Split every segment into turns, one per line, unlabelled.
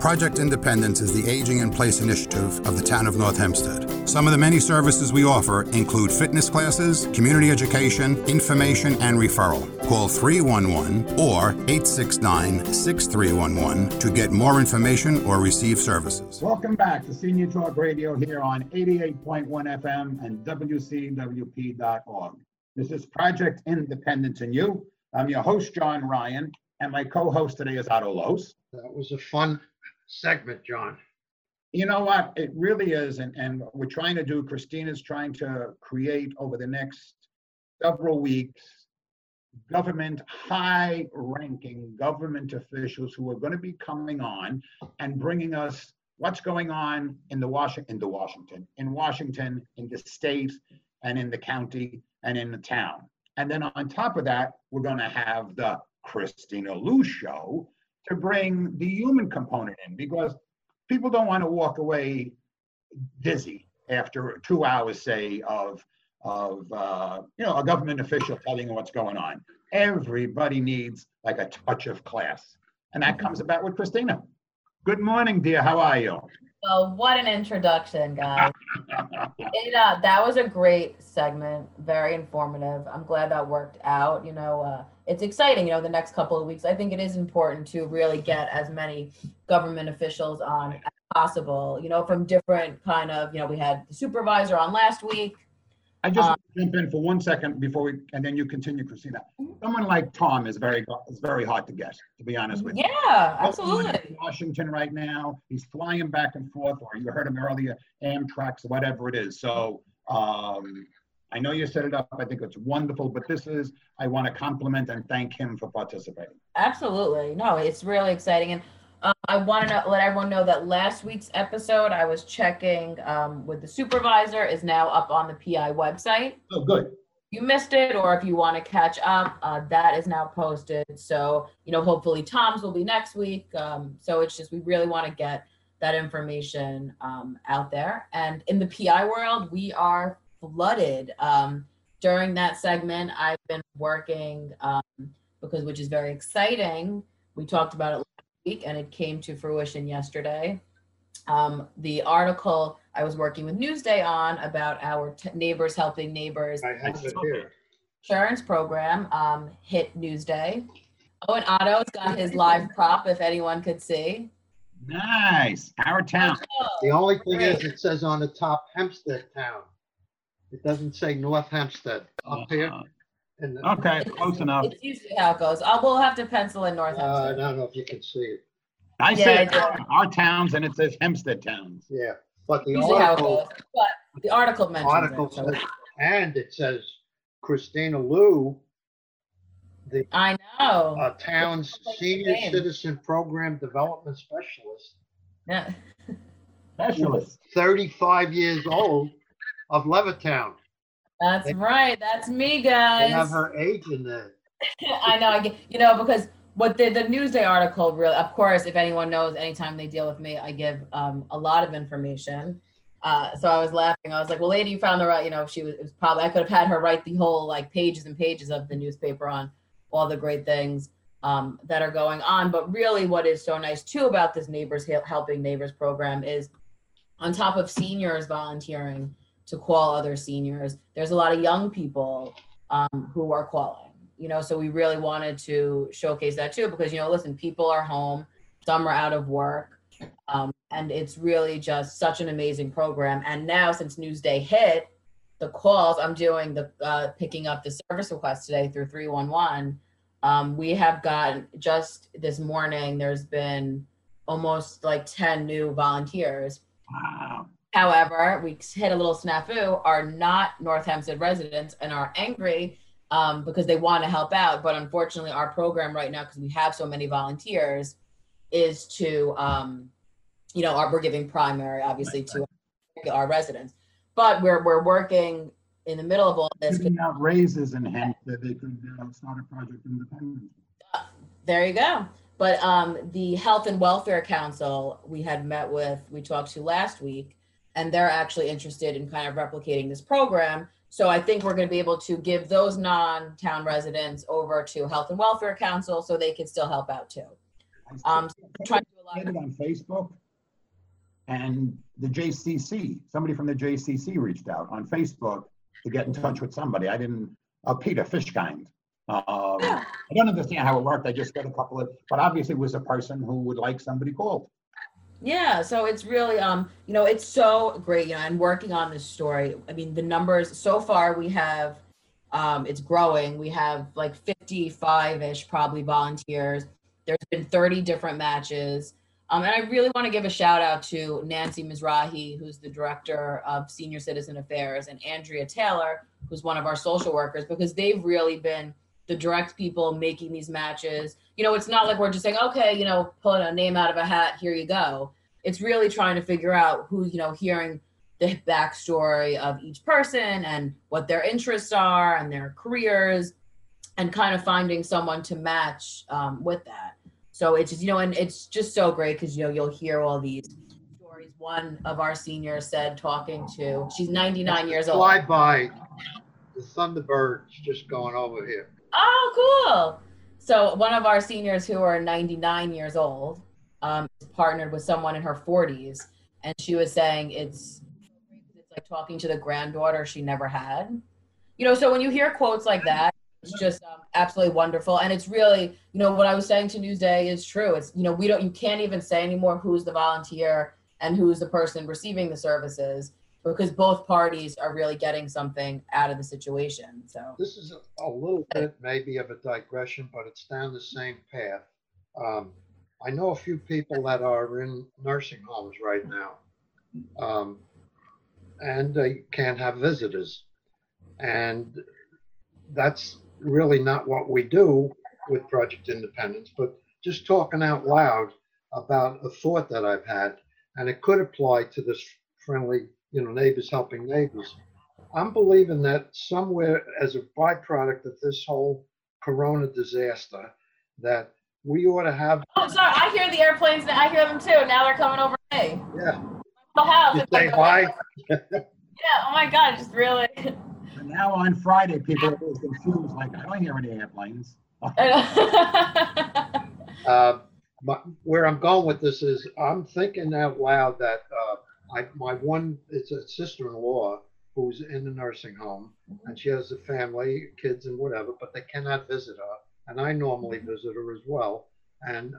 Project Independence is the Aging in Place initiative of the town of North Hempstead. Some of the many services we offer include fitness classes, community education, information, and referral. Call 311 or 869-6311 to get more information or receive services.
Welcome back to Senior Talk Radio here on 88.1 FM and WCWP.org. This is Project Independence and You. I'm your host, John Ryan, and my co-host today is Otto Los.
That was a fun segment, John.
You know what? It really is. And we're trying to do, Christina's trying to create over the next several weeks, high-ranking government officials who are going to be coming on and bringing us what's going on in Washington, in the state, and in the county, and in the town. And then on top of that, we're going to have the Christina Liu Show to bring the human component in, because people don't want to walk away dizzy after 2 hours, say, of a government official telling you what's going on. Everybody needs like a touch of class, and that comes about with Christina. Good morning, dear. How are you?
Well, what an introduction, guys. That was a great segment, very informative. I'm glad that worked out. It's exciting, the next couple of weeks. I think it is important to really get as many government officials on as possible, from different kind of, we had the supervisor on last week.
I just want to jump in for 1 second and then you continue, Christina. Someone like Tom is very hard to get, to be honest with you.
Yeah, absolutely.
In Washington right now, he's flying back and forth, or you heard him earlier, Amtrak, whatever it is. So I know you set it up. I think it's wonderful, but I want to compliment and thank him for participating.
Absolutely. No, it's really exciting. And I want to let everyone know that last week's episode, I was checking with the supervisor, is now up on the PI website.
Oh, good.
You missed it, or if you want to catch up, that is now posted. So, hopefully Tom's will be next week. So it's just, we really want to get that information out there. And in the PI world, we are flooded. During that segment, I've been working, which is very exciting. We talked about it last week and it came to fruition yesterday. The article I was working with Newsday on about our Neighbors Helping Neighbors insurance program hit Newsday. Oh, and Otto's got his live prop, if anyone could see.
Nice. Our town.
The only thing is, it says on the top, Hempstead Town. It doesn't say North Hempstead up here.
Okay, close enough.
It's usually how it goes. We'll have to pencil in North Hempstead.
I don't know if you can see it.
I say our towns, and it says Hempstead Towns.
Yeah, but the
usually
article,
how it goes. But the article mentions
says, and it says Christina Liu,
I know.
town's senior citizen program development specialist.
Yeah.
Specialist.
35 years old, of Levittown.
That's right. That's me, guys.
They have her age in there.
I know. Because what the Newsday article really, of course, if anyone knows, anytime they deal with me, I give a lot of information. So I was laughing. I was like, well, lady, you found the right, it was probably, I could have had her write the whole pages and pages of the newspaper on all the great things that are going on. But really what is so nice too about this Neighbors Helping Neighbors program is, on top of seniors volunteering to call other seniors, there's a lot of young people who are calling, so we really wanted to showcase that too, because, listen, people are home, some are out of work, and it's really just such an amazing program. And now, since Newsday hit, the calls, I'm doing the picking up the service request today through 311. We have gotten, just this morning, there's been almost 10 new volunteers.
Wow.
However, we hit a little snafu, are not North Hempstead residents and are angry because they want to help out. But unfortunately, our program right now, because we have so many volunteers, is to, we're giving primary, obviously, to our residents. But we're working in the middle of all this.
Giving out raises in Hempstead, they could start a Project Independence.
There you go. But the Health and Welfare Council we talked to last week, and they're actually interested in kind of replicating this program. So I think we're going to be able to give those non-town residents over to Health and Welfare Council so they can still help out too. So trying to do a
did it on Facebook, and the JCC, somebody from the JCC reached out on Facebook to get in touch with somebody. I didn't, Peter Fishkind. I don't understand how it worked. I just got a couple of, but obviously it was a person who would like somebody called.
Yeah, so it's really, it's so great, and working on this story. I mean, the numbers so far we have, it's growing. We have like 55-ish probably volunteers. There's been 30 different matches. And I really want to give a shout out to Nancy Mizrahi, who's the director of Senior Citizen Affairs, and Andrea Taylor, who's one of our social workers, because they've really been the direct people making these matches. It's not like we're just saying, okay, pulling a name out of a hat, here you go. It's really trying to figure out who, hearing the backstory of each person and what their interests are and their careers, and kind of finding someone to match with that. So it's just, and it's just so great because, you'll hear all these stories. One of our seniors said, she's 99 years old.
Fly by, the Thunderbird's just going over here.
Oh, cool. So one of our seniors who are 99 years old is partnered with someone in her 40s. And she was saying it's like talking to the granddaughter she never had. So when you hear quotes like that, it's just absolutely wonderful. And it's really, what I was saying to Newsday is true. It's, you can't even say anymore who's the volunteer and who's the person receiving the services, because both parties are really getting something out of the situation. So
this is a little bit maybe of a digression, but it's down the same path. I know a few people that are in nursing homes right now, and they can't have visitors. And that's really not what we do with Project Independence, but just talking out loud about a thought that I've had, and it could apply to this friendly, neighbors helping neighbors. I'm believing that somewhere as a byproduct of this whole Corona disaster, that we ought to have.
Oh, sorry, I hear the airplanes now. I hear them too. Now they're coming over to me.
Yeah.
The house.
You say hi.
Yeah. Oh my God, just really.
And now on Friday, people are always confused, like, I don't hear any airplanes.
Where I'm going with this is I'm thinking out loud that it's a sister-in-law who's in the nursing home, and she has a family, kids and whatever, but they cannot visit her. And I normally visit her as well. And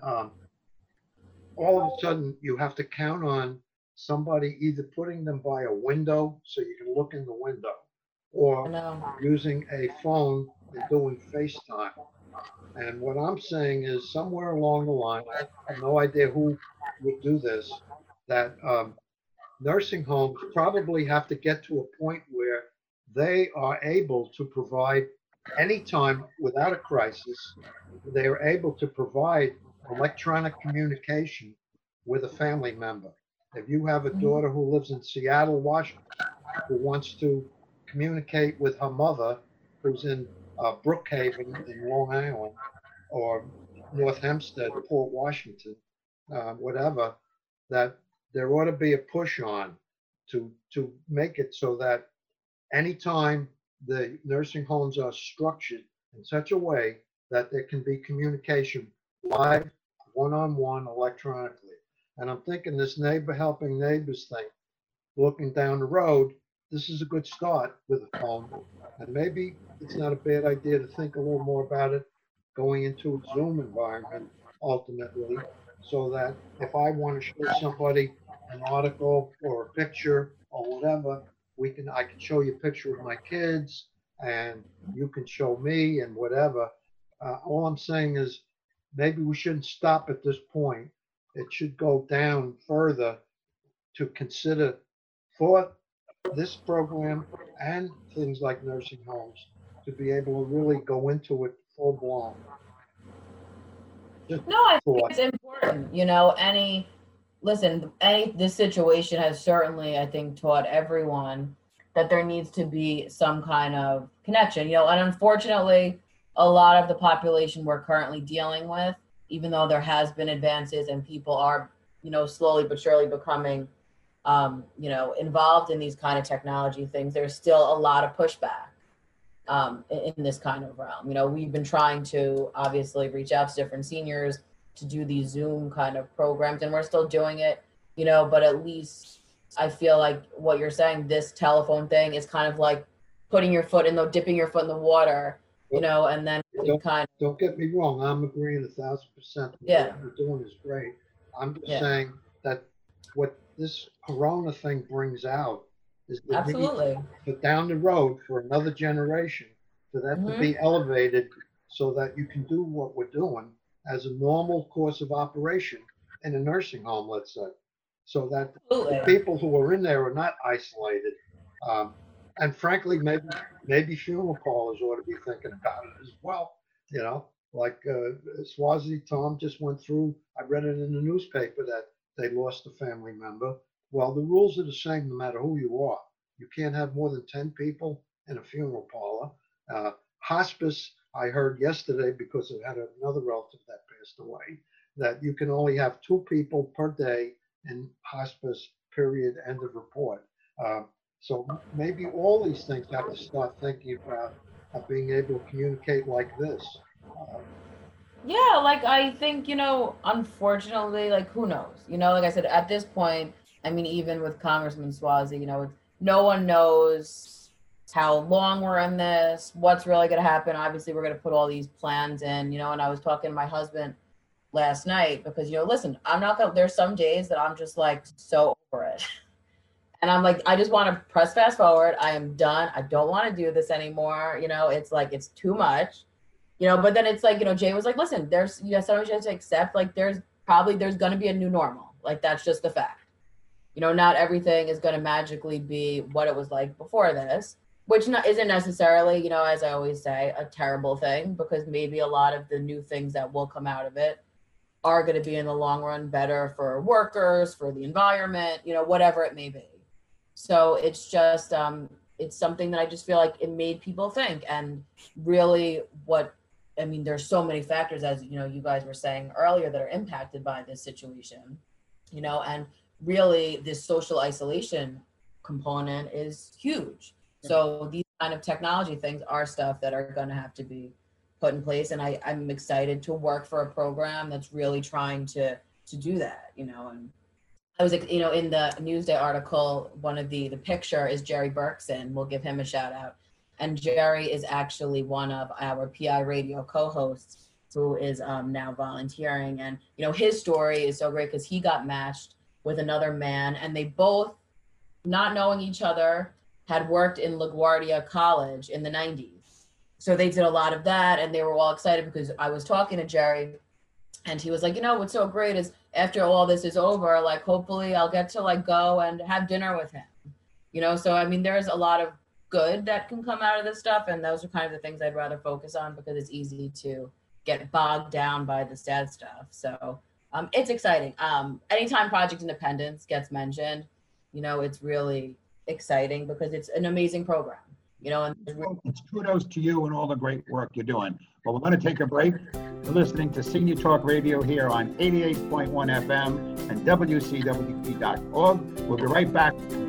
all of a sudden you have to count on somebody either putting them by a window so you can look in the window, or using a phone and doing FaceTime. And what I'm saying is somewhere along the line, I have no idea who would do this, that nursing homes probably have to get to a point where they are able to provide anytime without a crisis, they are able to provide electronic communication with a family member. If you have a daughter who lives in Seattle, Washington, who wants to communicate with her mother, who's in Brookhaven in Long Island, or North Hempstead, Port Washington, whatever, that there ought to be a push on to make it so that anytime the nursing homes are structured in such a way that there can be communication live, one-on-one, electronically. And I'm thinking this neighbor helping neighbors thing, looking down the road, this is a good start with a phone. And maybe it's not a bad idea to think a little more about it going into a Zoom environment ultimately, so that if I want to show somebody an article or a picture or whatever, I can show you a picture of my kids and you can show me and whatever. All I'm saying is maybe we shouldn't stop at this point. It should go down further to consider for this program and things like nursing homes to be able to really go into it full blown.
No, I think it's important. This situation has certainly, I think, taught everyone that there needs to be some kind of connection, and unfortunately, a lot of the population we're currently dealing with, even though there has been advances and people are, slowly but surely becoming, involved in these kind of technology things, there's still a lot of pushback in this kind of realm. We've been trying to obviously reach out to different seniors to do these Zoom kind of programs, and we're still doing it, you know, but at least I feel like what you're saying, this telephone thing is kind of like dipping your foot in the water, you know, and then
don't get me wrong. I'm agreeing 1,000%.
Yeah.
What you're doing is great. I'm just saying that what this Corona thing brings out is the
absolutely,
need for down the road for another generation for that to be elevated so that you can do what we're doing as a normal course of operation in a nursing home, let's say, so that the people who are in there are not isolated. And frankly, maybe funeral parlors ought to be thinking about it as well. You know, like Swazi Tom just went through, I read it in the newspaper that they lost a family member. Well, the rules are the same no matter who you are. You can't have more than 10 people in a funeral parlor. Hospice, I heard yesterday, because I had another relative that passed away, that you can only have 2 people per day in hospice, period, end of report. So maybe all these things have to start thinking about being able to communicate like this.
Yeah, like I think, you know, unfortunately, like who knows? You know, like I said, at this point, I mean, even with Congressman Swazi, you know, no one knows how long we're in this, what's really going to happen. Obviously, we're going to put all these plans in, you know, and I was talking to my husband last night because, you know, listen, there's some days that I'm just like so over it. And I'm like, I just want to press fast forward. I am done. I don't want to do this anymore. You know, it's like, it's too much, you know, but then it's like, you know, Jay was like, listen, sometimes you have to accept, like, there's going to be a new normal. Like, that's just the fact. You know, not everything is going to magically be what it was like before this, which isn't necessarily, you know, as I always say, a terrible thing, because maybe a lot of the new things that will come out of it are going to be in the long run better for workers, for the environment, you know, whatever it may be. So it's just, it's something that I just feel like it made people think. And really there's so many factors, as, you know, you guys were saying earlier, that are impacted by this situation, you know, and really this social isolation component is huge. So these kind of technology things are stuff that are going to have to be put in place. And I'm excited to work for a program that's really trying to do that, you know. And I was, you know, in the Newsday article, one of the picture is Jerry Berkson. We'll give him a shout out. And Jerry is actually one of our PI Radio co-hosts who is now volunteering. And, you know, his story is so great because he got matched with another man, and they both, not knowing each other, had worked in LaGuardia College in the 90s. So they did a lot of that, and they were all excited because I was talking to Jerry, and he was like, you know, what's so great is after all this is over, like, hopefully I'll get to like go and have dinner with him, you know? So, I mean, there's a lot of good that can come out of this stuff. And those are kind of the things I'd rather focus on because it's easy to get bogged down by the sad stuff. So it's exciting. Anytime Project Independence gets mentioned, you know, it's really exciting because it's an amazing program, you know, and
it's kudos to you and all the great work you're doing. But we're going to take a break. We're listening to Senior Talk Radio here on 88.1 FM and WCWP.org. We'll be right back.